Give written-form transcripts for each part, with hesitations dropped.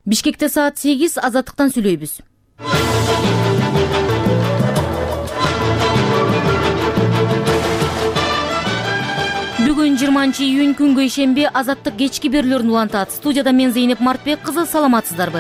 Бишкекте саат 8 Азаттыктан сүйлөйбүз. Бүгүн 20-июнь күнгө ишемби Азаттык кечки берүүлөрүн улантат. Студияда мен Зейнеп Мартбек кызы, саламатсыздарбы?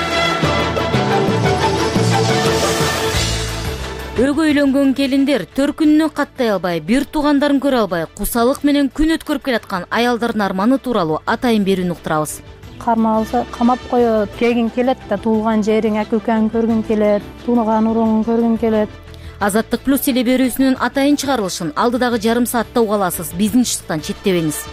Өгөйлөнгөн келиндер төркүнүнө каттай албай, бир туугандарын көрө албай, кусалык менен күн өткөрүп келаткан аялдардын арманы тууралуу атайын берүүнү уктурабыз. Кармалса камап коет, кегин келет да туулган жериң, ака укаң көргүн келет, тууган уруңун көргүн келет. Азаттык плюс теле берүүсүнүн атайын чыгарылышын алдыдагы жарым саатта уга аласыз. Биздин штаттан четтебеңиз.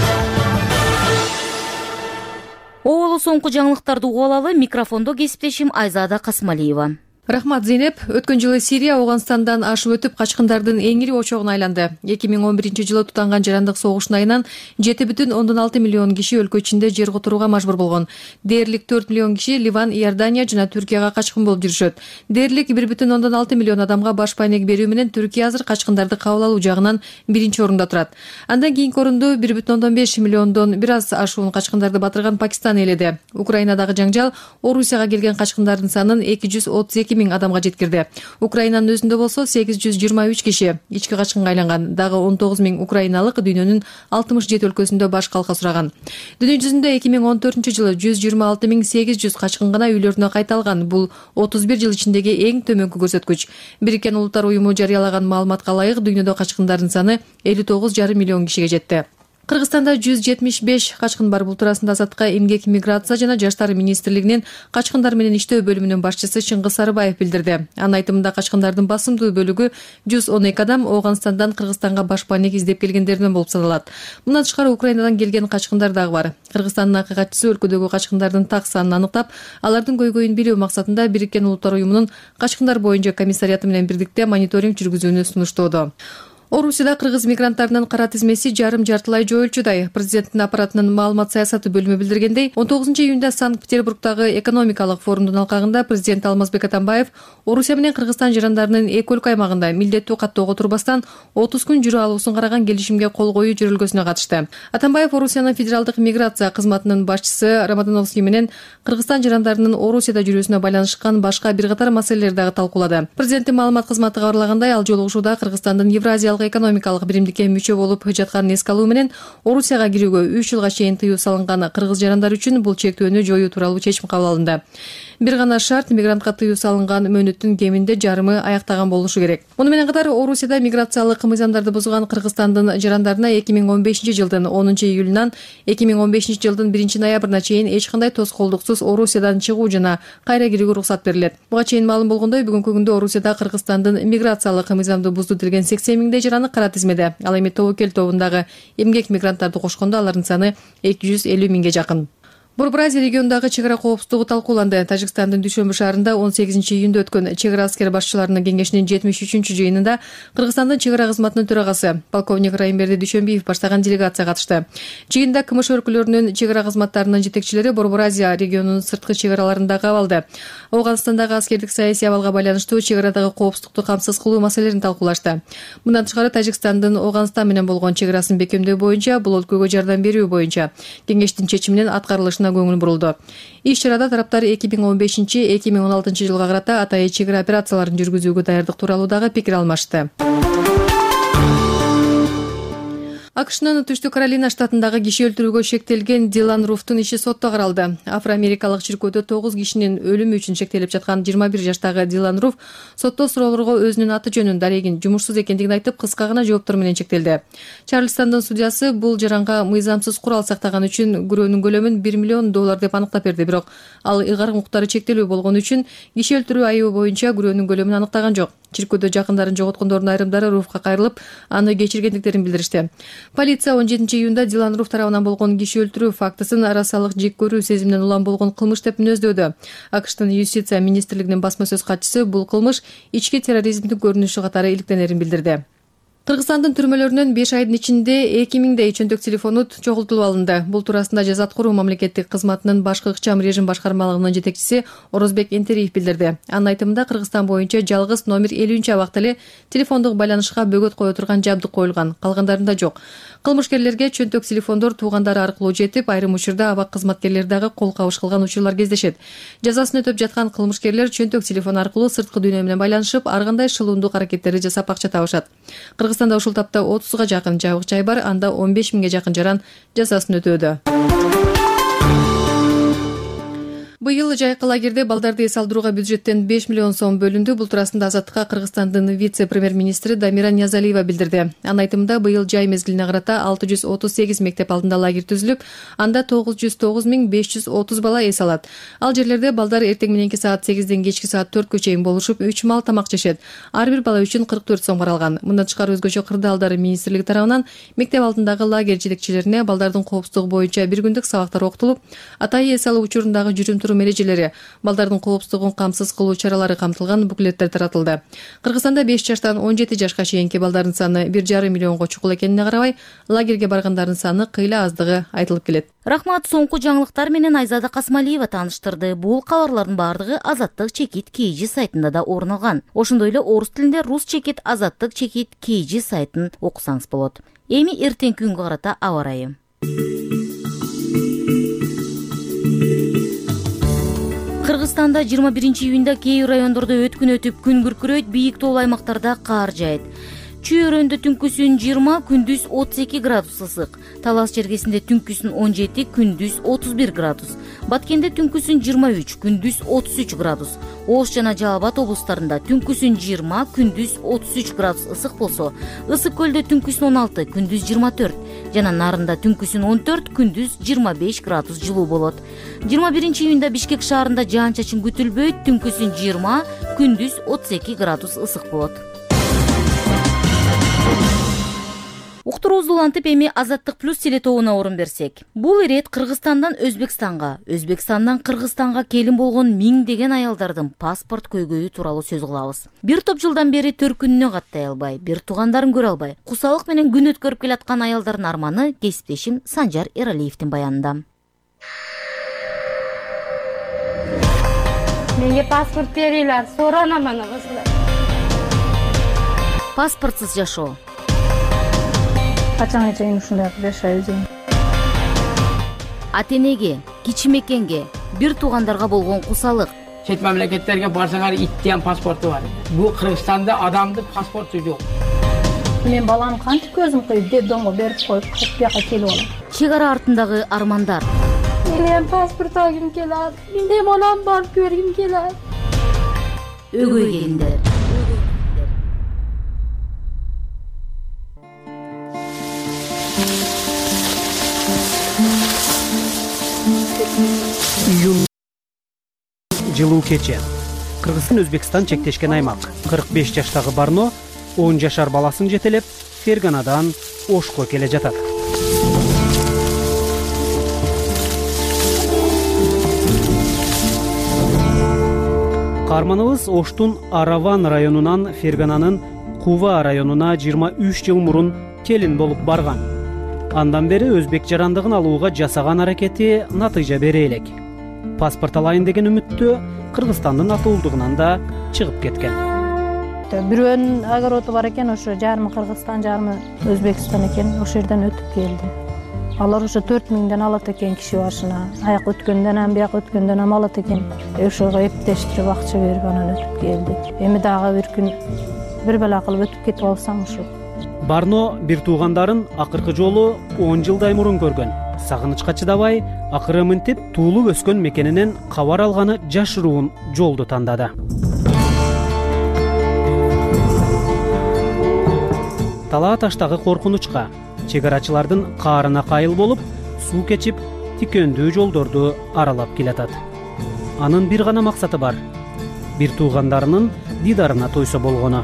Оолу соңку жаңылыктарды угуп алалы. Микрофондо кесиптешим Айзада Касымалиева. Рахмат, Зейнеп. Өткөн жылы Сирия Ауганстандан ашып өтүп качкындардын эң ири очогуна айланды. 2011-жылы тутанган жарандык согуштун айынан 7,6 миллион киши өлкө ичинде жер которууга мажбур болгон. Дээрлик 4 миллион киши Ливан, Иордания жана Түркияга качкын болуп жүрүшөт. Дээрлик 1,6 миллион адамга баш пайнек берүү менен Түркия азыр качкындарды кабыл алуу жагынан биринчи орунда турат. Андан кийинки орунду 1,5 миллиондон бир аз ашуун качкындарды батырган Пакистан ээледи. Украинадагы жаңжал Орусияга келген качкындардын санын 232 миң адамга жеткирди. Украинанын өзүндө болсо 823 киши ички качкынга айланган. Дагы 19 миң украиналык дүйнөнүн 67 өлкөсүндө баш калка сураган. Дүйнө жүзүндө 2014-жылы 126.800 качкын гана үйлөрүнө кайталган. Бул 31 жыл ичиндеги эң төмөнкү көрсөткүч. Бириккен Улуттар уюму жарыялаган маалыматка ылайык дүйнөдө качкындардын саны 59,5 миллион кишиге жетти. Кыргызстанда 175 качкын бар. Бул туурасында Азаттыкка эмгек, миграция жана жаштар министрлигинин качкындар менен иштөө бөлүмүнүн башчысы Чыңгыз Сарыбаев билдирди. Анын айтымында качкындардын басымдуу бөлүгү 112 адам Ооганстандан Кыргызстанга баш пайнек издеп келгендерден болуп саналат. Мындан тышкары Украинадан келген качкындар дагы бар. Кыргызстандын акыйкатчысы өлкөдөгү качкындардын так санын аныктап, алардын көйгөйүн билүү максатында Бириккен Улуттар уюмунун качкындар боюнча комиссариаты менен бирдикте мониторинг жүргүзүүнү сунуштоодо. Орусияда кыргыз мигранттарынын кара тизмеси жарым-жартылай жоюлчудай. Президенттин аппаратынын маалымат саясаты бөлүмү билдиргендей, 19-июнда Санкт-Петербургдагы экономикалык форумдун алкагында президент Алмазбек Атамбаев Орусия менен Кыргызстан жарандарынын эки өлкө аймагында милдеттүү каттоого турбастан 30 күн жүрө алуусун караган келишимге кол коюу жөрөлгөсүнө катышты. Атамбаев Орусиянын федералдык миграция кызматынын башчысы Рамадановский менен Кыргызстан жарандарынын Орусияда жүрүүсүнө байланышкан башка бир катар маселелерди дагы талкуулады. Президенттин маалымат кызматы кабарлагандай, ал жолугушууда Кыргызстандын Евразиялык экономикалык биримдикке мүчө болуп жатканын эске алуу менен Орусияга кирүүгө 3 жылга чейин тыюу салынган кыргыз жарандары үчүн бул чектөөнү жоюу тууралуу чечим кабыл алынды. Бир гана шарт: мигрантка тыюу салынган мөөнөттүн кеминде жарымы аяктаган болушу керек. Муну менен катар Орусияда миграциялык мыйзамдарды бузган Кыргызстандын жарандарына 2015-жылдын 10-июлунан 2015-жылдын 1-ноябрына чейин эч кандай тоскоолдуксуз Орусиядан чыгуу жана кайра кирүүгө уруксат берилет. Буга чейин маалым болгондой, бүгүнкү күндө Орусияда Кыргызстандын миграциялык мыйзамды бузду делген 80 миңдей жараны кара тизмеде. Ал эми тобокел тобундагы эмгек мигранттарды кошкондо алардын саны 250 миңге жакын. Борбор Азия регионундагы чек ара коопсуздугу талкууланды. Тажикстандын Дүйшөмбү шаарында 18-июнда өткөн чек ара аскер башчыларынын кеңешинин 73-жыйынында Кыргызстандын чек ара кызматынын төрагасы полковник Райымберди Дүйшөмбиев баштаган делегация катышты. Жыйында КМШ өлкөлөрүнүн чек ара кызматтарынын жетекчилери Борбор Азия регионунун сырткы чек араларында кабалды. Ооганстандагы аскердик саясий абалга байланыштуу чек арадагы коопсуздукту камсыз кылуу маселелерин талкуулашты. Мындан тышкары Тажикстандын Ооганстан менен болгон чек арасын бекемдөө боюнча, бул өлкөгө жардам берүү боюнча кеңештин чечиминен аткарылышына көңүл бурулду. Иш чарада тараптар 2015-2016 жылга карата атайын чек ара операцияларын жүргүзүүгө даярдык тууралуу дагы пикир алмашты. АКШнын Түштүк Каролина штатындагы киши өлтүрүүгө шектелген Дилан Руфтун иши сотто каралды. Афро-америкалык чиркөөдө 9 кишинин өлүмү үчүн шектелип жаткан 21 жаштагы Дилан Руф сотто суроолорго өзүнүн аты жөнүн, дарегин, жумушсуз экендигин айтып, кыска гана жооптор менен чектелди. Чарльстандын судьясы бул жаранга мыйзамсыз курал сактаган үчүн күрөөнүн көлөмүн $1 миллион деп аныктап берди. Бирок ал ыйгарым укуктары чектелүү болгон үчүн киши өлтүрүү айыбы боюнча күрөөнүн көлөмүн аныктаган жок. Чиркөөдө жакындарын жоготкондордун айрымдары Руфка кайрылып, аны кечиргендиктерин билдиришти. Полиция 17-июнда Дилан Руф тарабынан болгон киши өлтүрүү фактысын расалык жек көрүү сезиминен улам болгон кылмыш деп мүнөздөдү. АКШтын юстиция министрлигинин басма сөз катчысы бул кылмыш ички терроризмдин көрүнүшү катары иликтенерин билдирди. Кыргызстандын түрмөлөрүнөн 5 айдын ичинде 2000 чөнтөк телефонут чогултулуп алынды. Бул туурасында Жаза аткаруу мамлекеттик кызматынын башкы ыкчам режим башкармалыгынын жетекчиси Орозбек Энтериев билдирди. Анын айтымында Кыргызстан боюнча жалгыз номер 50-абакта эле телефондук байланышка бөгөт кое турган жабдык коюлган, калгандарында жок. Кылмышкерлерге чөнтөк телефондор туугандары аркылуу жетип, айрым учурда абак кызматкерлери дагы кол кабыш кылган учурлар кездешет. Жазасын өтөп жаткан кылмышкерлер чөнтөк телефон аркылуу сырткы дүйнө менен байланышып, ар кандай шылуундук аракеттерди жасап акча табышат. Кыргызстанда ушул тапта 30га жакын жабык жай бар, анда 15 миңге жакын жаран жазасын өтөөдө. Быйыл жайкы лагерде балдарды эс алдырууга бюджеттен 5 миллион сом бөлүндү. Бул туурасында Азаттыкка Кыргызстандын вице-премьер-министри Дамира Ниязалиева билдирди. Анын айтымында, быйыл жай мезгилине карата 638 мектеп алдында лагерь түзүлүп, анда 909.530 бала эс алат. Ал жерлерде балдар эртең мененки саат 8ден кечки саат 4кө чейин болушуп, 3 маал тамак жешет. Ар бир бала үчүн 44 сом каралган. Мындан тышкары өзгөчө кырдаалдары министрлиги тарабынан мектеп алдындагы лагерь жетекчилерине балдардын коопсуздугу боюнча бир күндүк сабактар окутулуп, атайы эс алуу учурундагы жүрүм мережелери, балдардын коопсуздугун камсыз кылуу чаралары камтылган буклеттер таратылды. Кыргызстанда 5 жаштан 17 жашка чейинки балдардын саны 1,5 миллионго чукул экенине карабай, лагерге баргандардын саны кыйла аздыгы айтылып келет. Рахмат, соңку жаңылыктар менен Айзада Касмалиева тааныштырды. Бул кабарлардын бардыгы Азаттык чекит KG сайтында да орун алган. Ошондой эле орус тилинде Рус чекит Азаттык чекит KG сайтын окусаңыз болот. Эми эртеңки күнгө карата аба ырайы. Кыргызстанда 21-июнда кээ райондордо өткүн өтүп, күн күркүрөйт, бийик тоолуу аймактарда каар жаайт. Чүй өрөөндө түнкүсүн 20, күндүз 32 градус ысык. Талас чергесинде түнкүсүн 17, күндүз 31 градус. Баткенде түнкүсүн 23, күндүз 33 градус. Ош жана Жалал Абад облустарында түнкүсүн 20, күндүз 33 градус ысык болсо, Ысык көлдө түнкүсүн 16, күндүз 24, жана Нарында түнкүсүн 14, күндүз 25 градус жылуу болот. 21-июнда Бишкек шаарында жаан-чачын күтүлбөйт, түнкүсүн 20, күндүз 32 градус ысык болот. Уктуруубузду улантып, эми Азаттык плюс телетобуна орун берсек. Бул ирет Кыргызстандан Өзбекстанга, Өзбекстандан Кыргызстанга келин болгон миңдеген аялдардын паспорт көйгөйү тууралуу сөз кылабыз. Бир топ жылдан бери төркүнүнө каттай албай, бир туугандарын көрө албай, кусалык менен күн өткөрүп келаткан аялдардын арманы кесиптешим Санжар Эралиевдин баянында. Менге паспорт берилер, соранаман осулар. Паспортсуз жашоо. Качанга чейин ушундай жашай өзүм. Ата энеге, кичи мекенге, бир туугандарга болгон кусалык. Чет мамлекеттерге барсаңар иттен паспорту бар. Бул Кыргызстанда адамдын паспорту жок. Мен балам кантип көзүм коюп, детдомго берип коюп, бияка келип алам. Чек ара артындагы армандар. Мен паспорт алгым келет. Менде балам бар, көргүм келет. Өгөй келиндер. Июнь жылуу кече. Кыргызстан Өзбекстан чектешкен аймак. 45 жаштагы Барно 10 жашар баласын жетелеп, Ферганадан Ошко келе жатат. Карманыбыз Оштун Араван районунан Фергананын Кува районуна 23 жыл мурун келин болуп барган. Андан бери өзбек жарандыгын алууга жасаган аракети натыйжа бере элек. Паспорт алайын деген үмүттө Кыргызстандын атуулдугунан да чыгып кеткен. Бирөөнүн огороду бар экен, ошо жарымы Кыргызстан, жарымы Өзбекстан экен, ошол жерден өтүп келди. Алар ошо 4000ден алат экен киши башына. Аяк өткөндөн ам, бияк өткөндөн ам алат экен. Ошого эптештирип акча берип анан өтүп келди. Эми дагы бир күн бир бала кылып өтүп кетип алсам ошо. Барно бир туугандарын акыркы жолу 10 жылдай мурун көргөн. Сагынычка чыдабай, акыры мынтип туулуп өскөн мекенинен кабар алганы жашыруун жолду тандады. Талаа таштагы коркунучка, чек арачылардын каарына кайыл болуп, суу кечип, тикөндүү жолдорду аралап келатат. Анын бир гана максаты бар: бир туугандарынын дидарына тойсо болгону.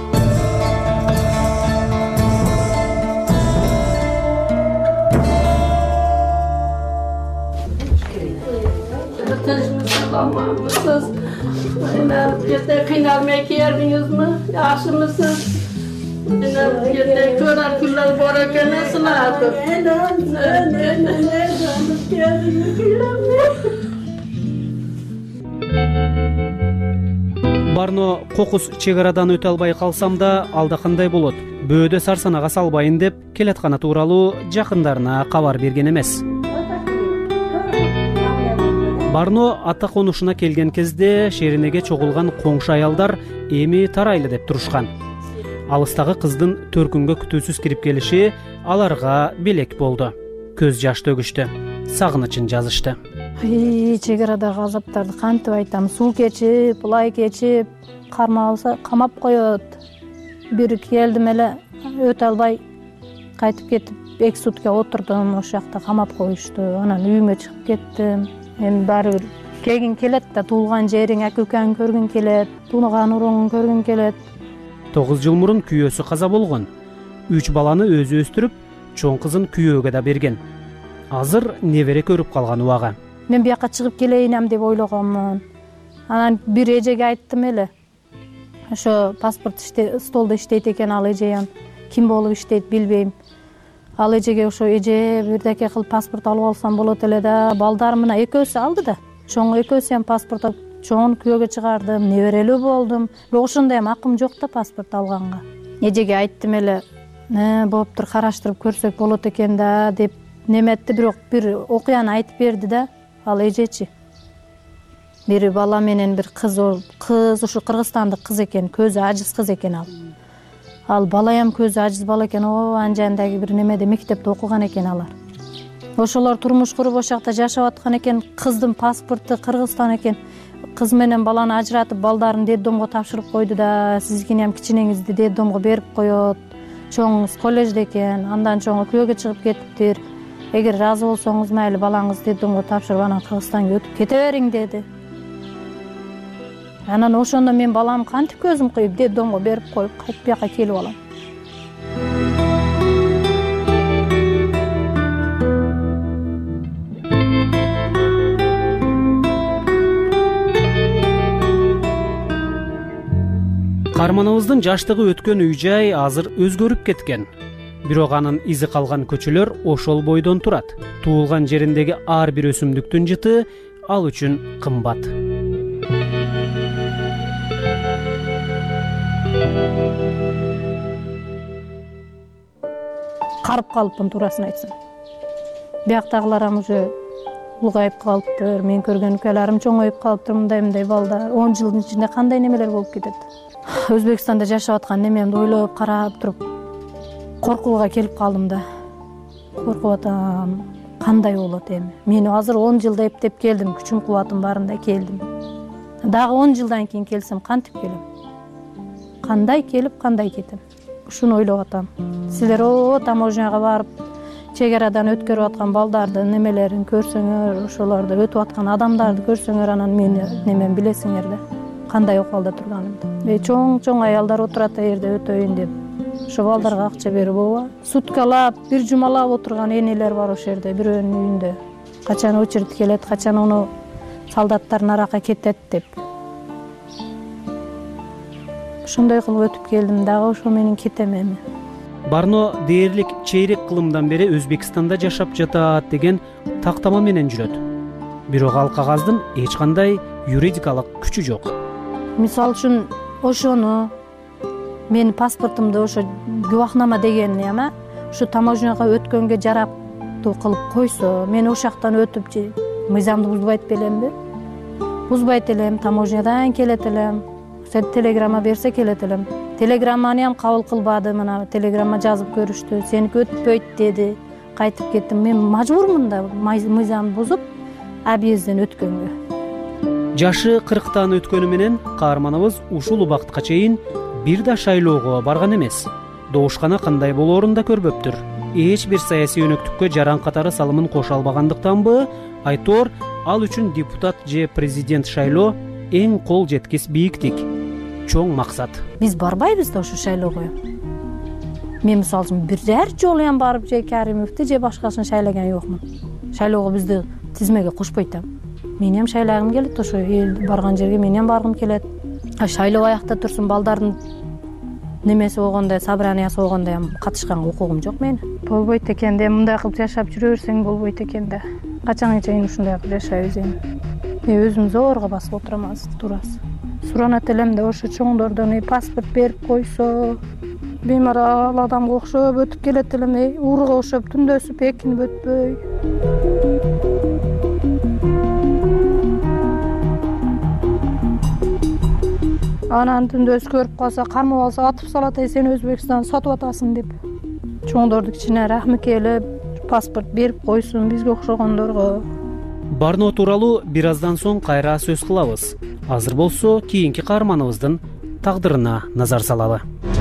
Siz yine kıynalmaya geldiniz mi? Yaxşı mısınız? Yine körer kırlar borarken nasıl artık? Барно кокус чек арадан өтө албай калсам да алда кандай болот, бөөдө сарсанага салбайын деп келатканы тууралуу жакындарына кабар берген эмес. Барно ата конушуна келген кезде шеринеге чогулган коңшу аялдар эми тарайлы деп турушкан. Алыстагы кыздын төркүнгө күтүүсүз кирип келиши аларга белек болду. Көз жаш төгүштү, сагынычын жазышты. Чек арадагы азаптарды кантип айтам, суу кечип, лай кечип, кармалса камап коет. Бир келдим эле өтө албай кайтып кетип 2 сутка отурдум, ошол жакта камап коюшту. Анан үйүмө чыгып кеттим. Эми баары бир келгиң келет да, туулган жериң, ака укаңды көргүң келет, тууган уруңду көргүң келет. 9 жыл мурун күйөөсү каза болгон. 3 баланы өзү өстүрүп, чоң кызын күйөөгө да берген. Азыр небере көрүп калган убага. Мен бияка чыгып келейинем деп ойлогонмун. Анан бир эжеге айттым эле. Ошо паспорт столдо иштейт экен ал эже, ким болуп иштейт билбейм. Ал эжеге ошо эже бирдеке кылып паспорт алып алсам болот эле да, балдарым мына экөөсү алды да. Чоң экөөсү паспорт алып, чоңун күйөөгө чыгардым, неберелүү болдум. Бирок ошондой акым жок да паспорт алганга. Эжеге айттым эле, болуптур, караштырып көрсөк болот экен да деп неметти, бирок бир окуяны айтып берди да. Ал эжечи бир бала менен бир кыз ушу кыргызстандык кыз экен, көзү ажыз кыз экен ал. Ал балаям көзү ажыз бала экен, анын жанындагы бир немеде мектепте окуган экен алар. Ошолор турмуш куруп ошол жакта жашап аткан экен. Кыздын паспорту Кыргызстан экен. Кыз менен баланы ажыратып, балдарын детдомго тапшырып койду да, сизгини кичинеңизди детдомго берип коет. Чоңуңуз коллежде экен, андан чоңу күйөөгө чыгып кетиптир. Эгер разы болсоңуз майли балаңызды детдомго тапшырып, анан Кыргызстанга өтүп кете бериң деди. Анан ошондо мен балам кантип көзүм кыйып детдомго берип коюп, кайтып бияка келип алам. Каарманыбыздын жаштыгы өткөн үй-жай азыр өзгөрүп кеткен. Бирок анын изи калган көчөлөр ошол бойдон турат. Туулган жериндеги ар бир өсүмдүктүн жыты ал үчүн кымбат. Карып калыпмын, туурасын айтсам. Бияктагыларым уже улгайып калыптыр, мен көргөн укаларым чоңоюп калыптыр, мындай балдар 10 жылдын ичинде кандай немелер болуп кетет. Өзбекстанда жашап аткан немемди ойлоп карап туруп коркууга келип калдым да. Коркуп атам, кандай болот эми? Мен азыр 10 жылда эптеп келдим, күчүм кубатым барында келдим. Дагы 10 жылдан кийин келсем кантип келем? Кандай келип, кандай кетем? Ушуну ойлоп атам. Силер таможняга барып, чек арадан өткөрүп аткан балдарды немелерин көрсөңөр, ошолорду өтүп аткан адамдарды көрсөңөр, анан мени немен билесиңер да. Кандай окуалда турганымды. Чоң аялдар отурат жерде өтөйүн деп. Ошо балдарга акча берип ооба. Суткалап, бир жумалап отурган энелер бар ошол жерде, бирөөнүн үйүндө. Качан очередь келет, качан уну солдаттар нарака кетет деп. Ошондой кылып өтүп келдим дагы, ошо менин кетем эми. Барно дээрлик чейрек кылымдан бери Өзбекстанда жашап жатат деген тактама менен жүрөт. Бирок ал кагаздын эч кандай юридикалык күчү жок. Мисалы үчүн ошону менин паспортумду ошо губахнама дегенни эме ушу таможняга өткөнгө жарактуу кылып койсо, мен ошол жактан өтүп мыйзамды бузбайт белемби? Бузбайт элем, таможнядан келет элем. Телеграмма берсе келет элем. Телеграмманы кабыл кылбады, мына телеграмма жазып көрүштү. Сеники өтпөйт деди. Кайтып кеттим. Мен мажбурмун да мыйзамды бузуп объезден өткөнгө. Жашы 40тан өткөнү менен каарманыбыз ушул убакытка чейин бир да шайлоого барган эмес. Добушкана кандай болоорун да көрбөптүр. Эч бир саясий өнөктүккө жаран катары салымын кошо албагандыктанбы, айтор ал үчүн депутат же президент шайлоо эң кол жеткис бийиктик, чоң максат. Биз барбайбыз да ошо шайлоого. Мен мисалы үчүн бир жолу барып же Каримовду же башкасын шайлаган жокмун. Шайлоого бизди тизмеге кошпойт. Мен шайлагым келет, ошо эл барган жерге мен баргым келет. Шайлоо аякта турсун, балдардын немеси болгондо, собраниясы болгондо катышканга укугум жок менин. Болбойт экен да, мындай кылып жашап жүрө берсең болбойт экен да. Качанга чейин ушундай кылып жашайбыз эми. Өзүм зорго басып отурам азыр, туурасы. суранат элем да ошо чоңдордон паспорт берип койсо, беймарал адамга окшоп өтүп келет элем, ууруга окшоп түндөсүп экинип өтпөй. Анан түндөсү көрүп калса, кармап алса атып салат, сен Өзбекстанды сатып атасың деп. Чоңдорду кичине рахмы келип, паспорт берип койсун бизге окшогондорго. Барно тууралуу бир аздан соң кайра сөз кылабыз. Азыр болсо кийинки каарманыбыздын тагдырына назар салалы.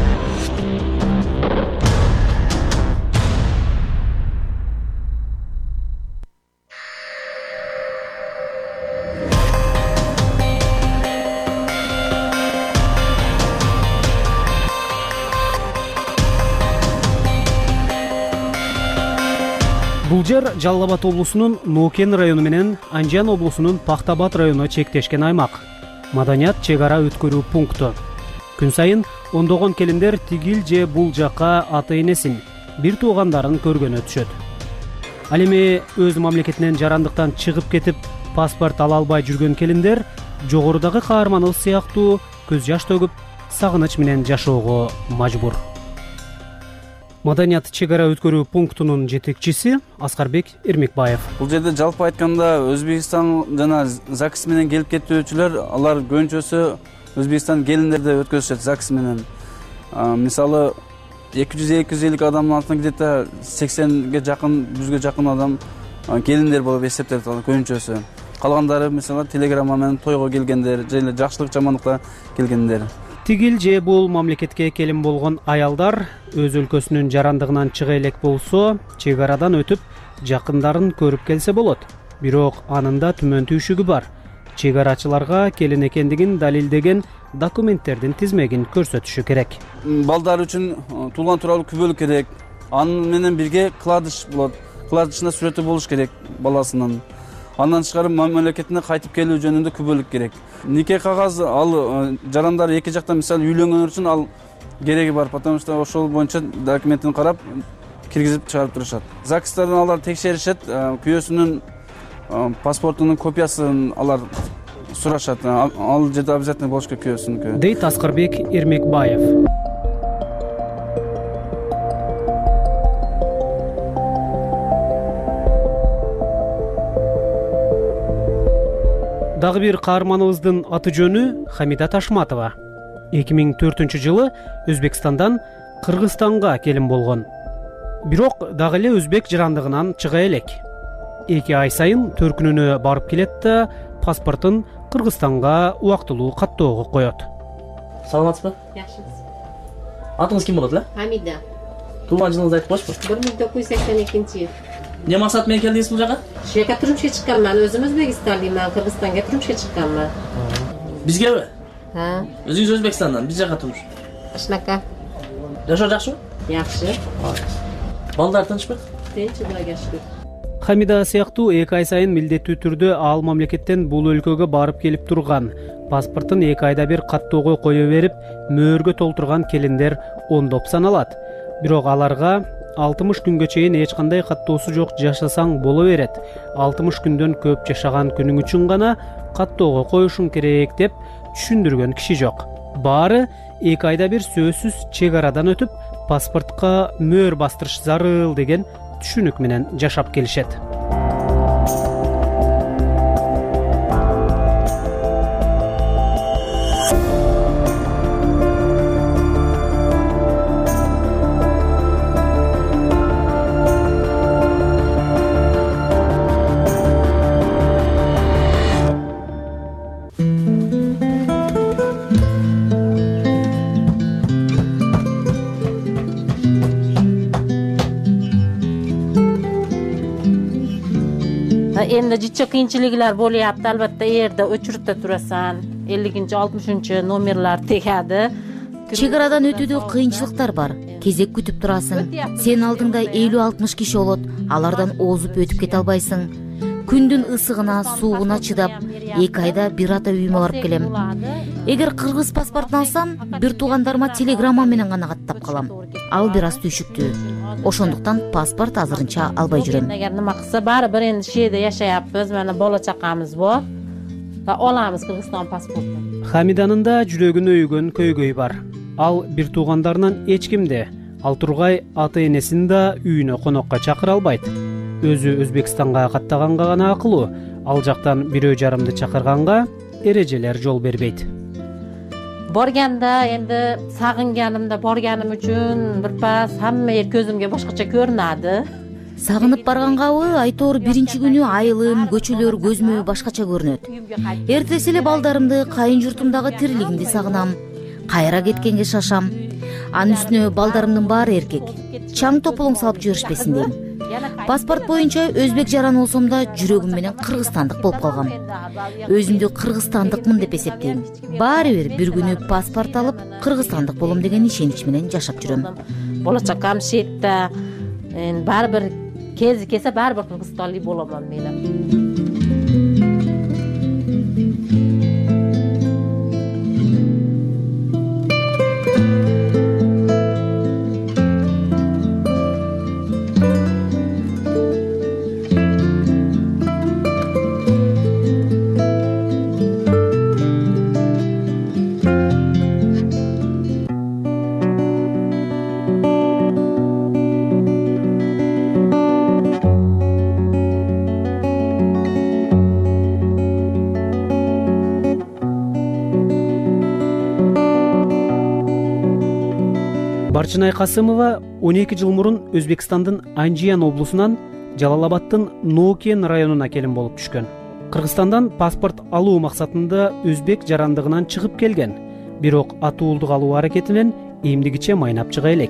Бул жер Жалал Абад облусунун Ноокен району менен Анжан облусунун Пактабад району чектешкен аймак. Маданият чек ара өткөрүү пункту. Күн сайын ондогон келиндер тигил же бул жакка ата-энесин, бир туугандарын көргөнү өтүшөт. Ал эми өз мамлекетинен жарандыктан чыгып кетип, паспорт ала албай жүргөн келиндер жогорудагы каарманыбыз сыяктуу көз жаш төгүп, сагыныч менен жашоого мажбур. Маданият чек ара өткөрүү пунктунун жетекчиси Аскарбек Эрмекбаев. Бул жерде жалпы айтканда Өзбекстан жана ЗАГС менен келип кетүүчүлөр, алар көбүнчөсү Өзбекстан келиндерди өткөзүшөт ЗАГС менен. Мисалы 200-250 адамдын артынан где-то 80ге жакын, 100ге жакын адам келиндер болуп эсептелет көбүнчөсү. Калгандары мисалы телеграмма менен тойго келгендер, же эле жакшылык жамандыкка келгендер. Тигил же бул мамлекетке келин болгон аялдар өз өлкөсүнүн жарандыгынан чыга элек болсо, чек арадан өтүп жакындарын көрүп келсе болот. Бирок анын да түмөн түйшүгү бар. Чек арачыларга келин экендигин далилдеген документтердин тизмегин көрсөтүшү керек. Балдар үчүн туулган тууралуу күбөлүк керек. Анын менен бирге кладыш болот. Кладышында сүрөтү болуш керек баласынын. Андан тышкары мамлекетине кайтып келүү жөнүндө күбөлүк керек. Нике кагазы ал жарандар эки жактан мисалы үйлөнгөн үчүн ал кереги бар, потому что ошол боюнча документин карап киргизип чыгарып турушат. ЗАГСтардан алар текшеришет, күйөөсүнүн паспортунун копиясын алар сурашат. Ал жерде обязательно болуш керек күйөөсүнүн. Дейт Аскарбек Эрмекбаев. Дагы бир каарманыбыздын аты жөнү Хамида Ташматова. 2004-жылы Өзбекстандан Кыргызстанга келин болгон. Бирок дагы эле өзбек жарандыгынан чыга элек. 2 ай сайын төркүнүнө барып келет да паспортун Кыргызстанга убактылуу каттоого коет. Саламатсызбы? Жакшымыз. Атыңыз ким болот эле? Хамида. Туулган жылыңызды айтып коюшпу? 1982-жылы. Не максат менен келдиңиз бул жака? Шека турмушка чыкканмын, өзүм Өзбекстандаймын, Кыргызстанга турмушка чыкканмын. Бизгеби? Ha. Өзүңүз Өзбекстандан, биз жака турмуш. Ашнака. Жашоо жакшыбы? Жакшы. Балдар тынчпы? Тынч, Кудайга шүкүр. Хамида сыяктуу 2 ай сайын милдеттүү түрдө ал мамлекеттен бул өлкөгө барып келип турган. Паспортун 2 айда бир каттоого кое берип, мөөргө толтурган келиндер ондоп саналат. Бирок аларга 60 күнгө чейин эч кандай каттоосу жок жашасаң боло берет. 60 күндөн көп жашаган күнүң үчүн гана каттоого коюшуң керек деп түшүндүргөн киши жок. Баары 2 айда бир сөзсүз чек арадан өтүп, паспортко мөөр бастырыш зарыл деген түшүнүк менен жашап келишет. Endi jicha kıyınçılıklar bo'lyapti, albatta yerda o'chiribda turasan. 50-60 nomerlar tegadi. Чек арадан өтүүдө кыйынчылыктар бар. Кезек күтүп турасың. Сен алдыңда 50-60 киши болот. Алардан озуп өтүп кете албайсың. Күндүн ысыгына, суугуна чыдап, 2 айда бир ата үйүмө барып келем. Эгер кыргыз паспортун алсам, бир туугандарыма телеграмма менен гана каттап калам. Ал бир аз түйшүктүү. Ошондуктан паспорт азырынча албай жүрөм. Эгер нема кылса, баары бир энди шээде жашаяппыз, мана бала чакамыз бар. va olamiz Qirg'iziston pasportini. Хамиданын да жүрөгүн өйгөн көйгөй бар. Ал бир туугандарынан эч кимди, ал тургай ата энесин да үйүнө конокко чакыра албайт. Өзү Өзбекстанга каттаганга гана акылуу, ал жактан бирөө жарымды чакырганга эрежелер жол бербейт. Borganda endi sag'inganimda borganim uchun birpas hamma yer ko'zimga boshqacha ko'rinadi. Сагынып баргангабы, айтор биринчи күнү айылым, көчөлөр көзүмө башкача көрүнөт. Эртеси эле балдарымды, кайын журтумдагы тирилигимди сагынам. Кайра кеткенге шашам. Анын үстүнө балдарымдын баары эркек. Чаң тополоң салып жиберишпесин дейм. Паспорт боюнча өзбек жаран болсом да жүрөгүм менен кыргызстандык болуп калгам. Өзүмдү кыргызстандыкмын деп эсептейм. Баары бир күнү паспорт алып кыргызстандык болом деген ишенич менен жашап жүрөм. Болачакам шетте. Баары бир kezi kelsa baribir qirg'izistonlik bo'laman men. Барчынай Касымова 12 жыл мурун Өзбекстандын Анжиян облусунан Жалалабадтын Ноукен районуна келин болуп түшкөн. Кыргызстандан паспорт алуу максатында өзбек жарандыгынан чыгып келген. Бирок атуулдук алуу аракетинен эмдигиче майнап чыга элек.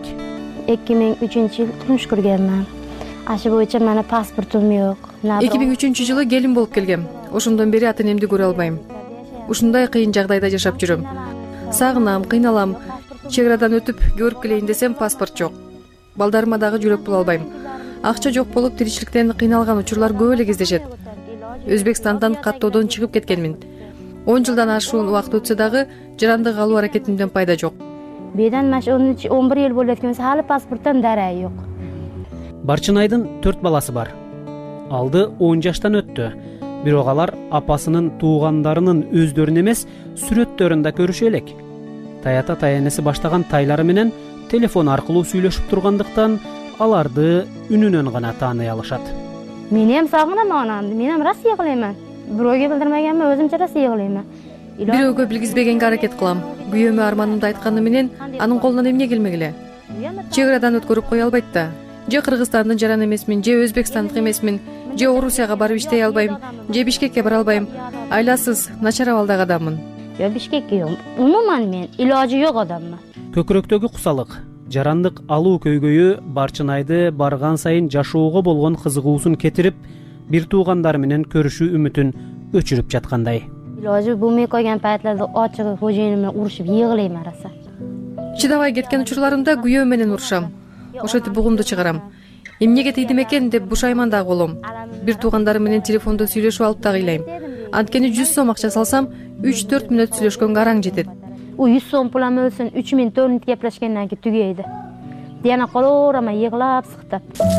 2003-yıl turmuş kurganman. Aşı boyunca mana pasportum yok. 2003-жылы келин болуп келгем. Ошондон бери ата энемди көрө албайм. Ушундай кыйын жагдайда жашап жүрөм. Сагынам, кыйналам. Чек-арадан өтүп көрүп келейин десем паспорт жок. Балдарыма дагы жүрөк боло албайм. Акча жок болуп тиричиликтен кыйналган учурлар көп эле кездешет. Өзбекстандан каттоодон чыгып кеткенмин. 10 жылдан ашуун убакыт өтсө дагы жарандык алуу аракетимден пайда жок. Бедан маш 11 yıl болуп кеткен хали паспорттан дарай жок. Барчынайдын 4 баласы бар. Алды 10 жаштан өттү. Бирок алар апасынын туугандарынын өздөрүн эмес, сүрөттөрүн да көрүшө элек. Таята таянеси баштаган тайлары менен телефон аркылуу сүйлөшүп тургандыктан аларды үнүнөн гана тааный алышат. Мен эм сагынам анамды, мен эм Россия кылайман. Бирөөгө билдирмегенмен өзүмчө Россия кылайман. Бирөөгө билгизбегенге аракет кылам. Күйөөмө арманымды айтканы менен анын колунан эмне келмегиле. Чек-арадан өткөрүп кое албайт да. Же Кыргызстандын жаран эмесмин, же Өзбекстандык эмесмин, же Орусияга барып иштей албайм, же Бишкекке бара албайм. Айласыз, начар абалдагы адаммын. Бишкекке жок. Умуман мен илажы жок адаммын. Көкүрөктөгү кусалык, жарандык алуу көйгөйү Барчынайды барган сайын жашоого болгон кызыгуусун кетирип, бир туугандары менен көрүшүү үмүтүн өчүрүп жаткандай. Илажы булмай койгон пaytlarda ачыгы кожоюнум менен урушуп йыгылайм араса. Чыдабай кеткен учурларымда күйөөм менен урушам. Ошентип бугумду чыгарам. Эмнеге тийдим экен деп бушайман дагы болом. Бир туугандарым менен телефондо сүйлөшүп алып дагы ыйлайм. Анткени 100 сом акча салсам 3-4 мүнөт сүйлөшкөнгө араң жетет. 100 сом пулам өлсүн 3000 минут кеплешкенден кийин түгөйдү. Дияна колорама йыгылап сыктап.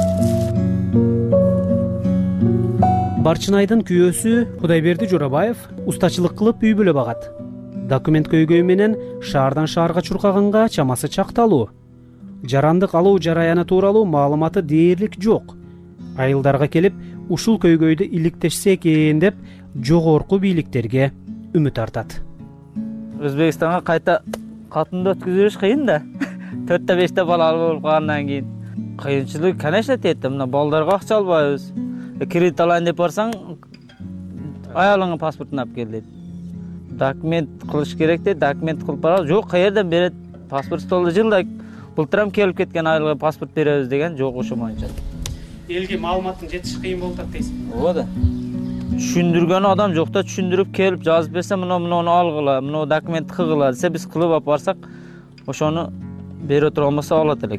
Барчынайдын күйөөсү Кудайберди Жорабаев устачылык кылып үй бүлө багат. Документ көйгөйү менен шаардан шаарга чуркаганга чамасы чакталуу. Жарандык алуу жараяны тууралуу маалыматы дээрлик жок. Айылдарга келип, ушул көйгөйдү иликтешсе экен деп жогорку бийликтерге үмүт артат. Өзбекстанга кайта катынды өткүзүш кыйын да. 4-5 бала болуп калгандан кийин кыйынчылык, конечно, тетти. Мына балдарга акча албайбыз. Кредит алайын деп барсаң, аялыңын паспортун алып кел дейт. Документ кылыш керек дейт, документ кылып барабыз. Жок, каерден берет? Паспорт столдо жылда былтырам келип кеткен айылга паспорт беребиз деген жок ошо боюнча. Элге маалыматтын жетиши кыйын болуп атат дейсиз. Ооба да. Түшүндүргөн адам жок да, түшүндүрүп келип жазып берсе, муну алгыла, муну документ кылгыла десе, биз кылып алып барсак, ошону бере тура алмаса алат элек.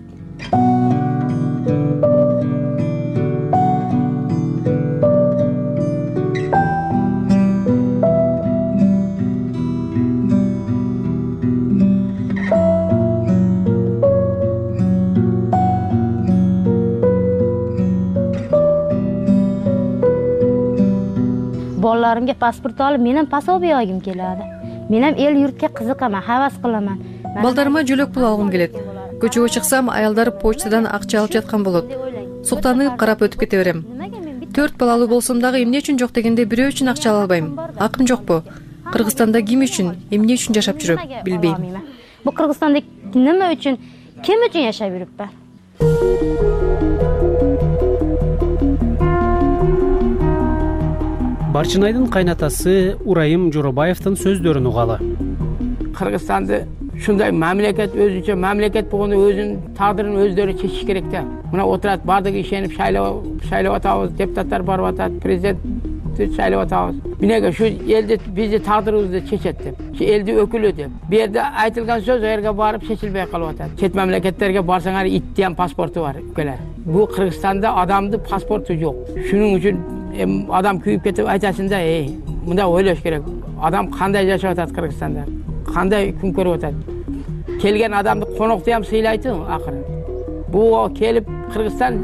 Bolalarimga pasport olib, men ham пособие olgim keladi. Men ham el yurtga qiziqaman, havas qilaman. Балдарыма жөлөк пул алгым келет. Көчөгө чыксам, аялдар почтадан акча алып жаткан болот. Суктанып карап өтүп кете берем. 4 балалуу болсом дагы эмне үчүн жок дегенде бирөө үчүн акча ала албайм. Акым жокпу? Кыргызстанда ким үчүн, эмне үчүн жашап жүрөм, билбейм. Бу Кыргызстанда неме үчүн, ким үчүн жашап жүрүпмүн? Барчынайдын кайнатасы Урайым Жоробаевдин сөздөрүн угалы. Кыргызстанды шундай мамлекет өзүнчө мамлекет болгондо өзүнүн тагдырын өздөрү чечиш керек да. Мына отурат бардыгы ишенип шайлап атабыз, депутаттар барып атат, президентти шайлап атабыз. Минеге şu элди бизди тагдырыбызды чечет деп, элди өкүлү деп. Бу жерде айтылган сөз о жерге барып чечилбей калып атат. Чет мамлекеттерге барсаңар иттиям паспорту бар өлкелер. Бу Кыргызстанда адамдын паспорту жок. Шунун үчүн адам күйүп кетип айтасың да, мында ойлош керек. Адам кандай жашап атат Кыргызстанда? Кандай күн көрүп атат? Келген адамды конокту ham сыйлайтын акыры. Бу келип Кыргызстан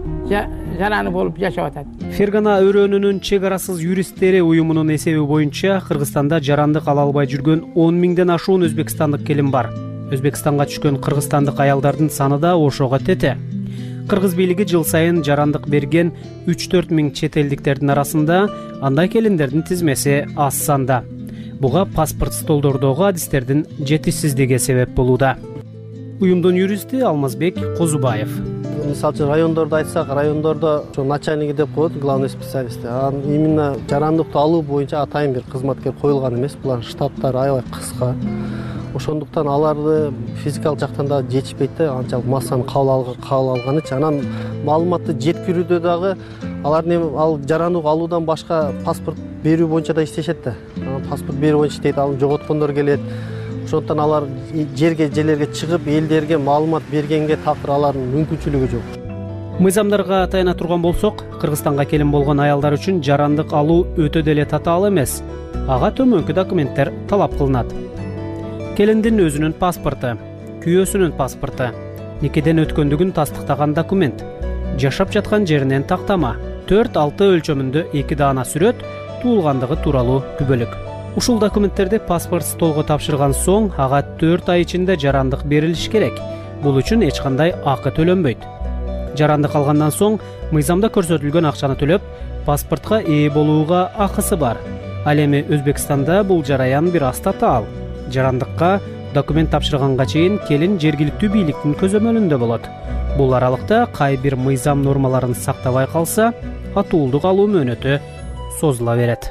жараны болуп жашап атат. Фергана өрөөнүнүн чек арасыз юристтери уюмунун эсеби боюнча Кыргызстанда жарандык ала албай жүргөн 10 миңден ашуун өзбекстандык келин бар. Өзбекстанга түшкөн кыргызстандык аялдардын саны да ошого тете. Кыргыз бийлиги жыл сайын жарандык берген 3-4 миң чет элдиктердин арасында андай келиндердин тизмеси аз санда. Буга паспорт столдордогу адистердин жетишсиздиги себеп болууда. Уюмдун юристи Алмазбек Козубаев. Мисалы үчүн райондорду айтсак, райондордо ошо начальники деп коет, главный специалисти. Именно жарандыкты алуу боюнча атайын бир кызматкер коюлган эмес. Булар штаттары аябай кыска. Ошондуктан аларды физикалык жактан да жетишпейт да, анчалык массаны кабыл алган үчүн. Анан маалыматты жеткирүүдө дагы алардын ал жарандык алуудан башка паспорт берүү боюнча да иштешет да. Паспорт берүү боюнча иштейт, ал жоготкондор келет. Ошондуктан алар жерлерге чыгып, элдерге маалымат бергенге такыр алардын мүмкүнчүлүгү жок. Мыйзамдарга таяна турган болсок, Кыргызстанга келин болгон аялдар үчүн жарандык алуу өтө деле татаал эмес. Ага төмөнкү документтер талап кылынат. Келиндин өзүнүн паспорту, күйөөсүнүн паспорту, никеден өткөндүгүн тастыктаган документ, жашап жаткан жеринен тактама, 4-6 өлчөмүндө 2 даана сүрөт, туулгандыгы тууралуу күбөлүк. Ушул документтерди паспорт столго тапшырган соң, ага 4 ай ичинде жарандык берилиш керек. Бул үчүн эч кандай акы төлөнбөйт. Жарандык алгандан соң, мыйзамда көрсөтүлгөн акчаны төлөп, паспортко ээ болууга акысы бар. Ал эми Өзбекстанда бул жараян бир аз татаал. Жарандыкка документ тапшырганга чейин келин жергиликтүү бийликтин көзөмөлүндө болот. Бул аралыкта кай бир мыйзам нормаларын сактабай калса, атуулдук алуу мөөнөтү созула берет.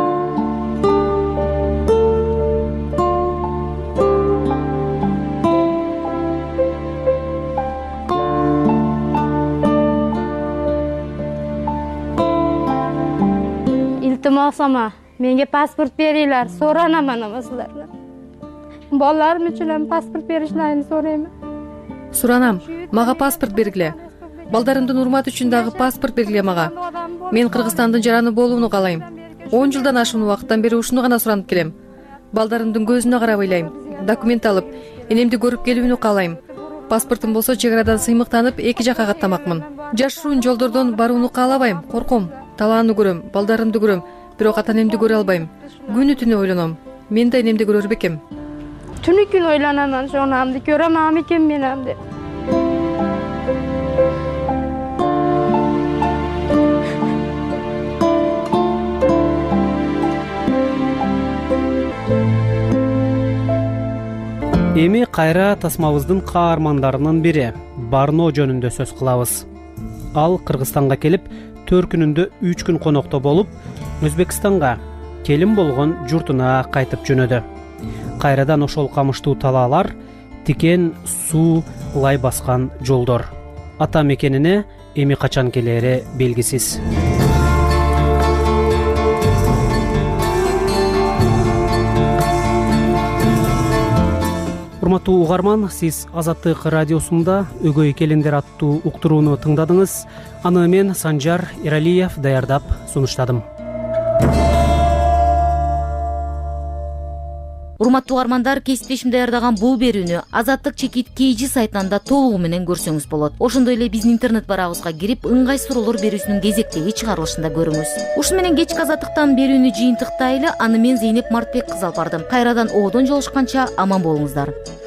Iltimos ama, menga pasport beringlar, so'ranaman ama sizlardan. Bolalarim uchun ham pasport berishlarini so'rayman. Суранам, мага паспорт бергиле. Балдарымдын урматы үчүн дагы паспорт бергиле мага. Мен Кыргызстандын жараны болууну каалайм. 10 жылдан ашуун убакыттан бери ушуну гана суранып келем. Балдарымдын көзүнө карап ыйлайм. Документ алып, энемди көрүп келүүнү каалайм. Паспортум болсо чек арадан сыймыктанып, эки жакка каттамакмын. Жашыруун жолдордон барууну каалабайм, корком. Талааны көрөм, балдарымды көрөм, бирок ата энемди көрө албайм. Күнү түнү ойлоном. Мен да энемди көрөр бекем. Түнү күн ойланаман, шонамды көрөм экен мен ham деп. Эми кайра тасмабыздын каармандарынын бири Барно жөнүндө сөз кылабыз. Ал Кыргызстанга келип, 4 күнүндө 3 күн конокто болуп, Өзбекстанга келин болгон журтуна кайтып жөнөдү. Кайрадан ошол камыштуу талаалар, тикен суу лай баскан жолдор. Ата мекенине эми качан келери белгисиз. Урматтуу угарман, сиз Азаттык радиосунда Өгөй келиндер аттуу уктурууну тыңдадыңыз. Аны мен Санжар Эралиев даярдап сунуштадым. урматтуу угармандар, кесиптешим даярдаган бул берүүнү Азаттык чекит KG сайтынан да толугу менен көрсөңүз болот. Ошондой эле биздин интернет барагыбызга кирип, ыңгай суроолор берүүсүнүн кезектеги чыгарылышын да көрүңүз. Ушуну менен кечки Азаттыктан берүүнү жыйынтыктайлы. Аны мен Зейнеп Мартбек кызы алып бардым. Кайрадан ободон жолушканча аман болуңуздар.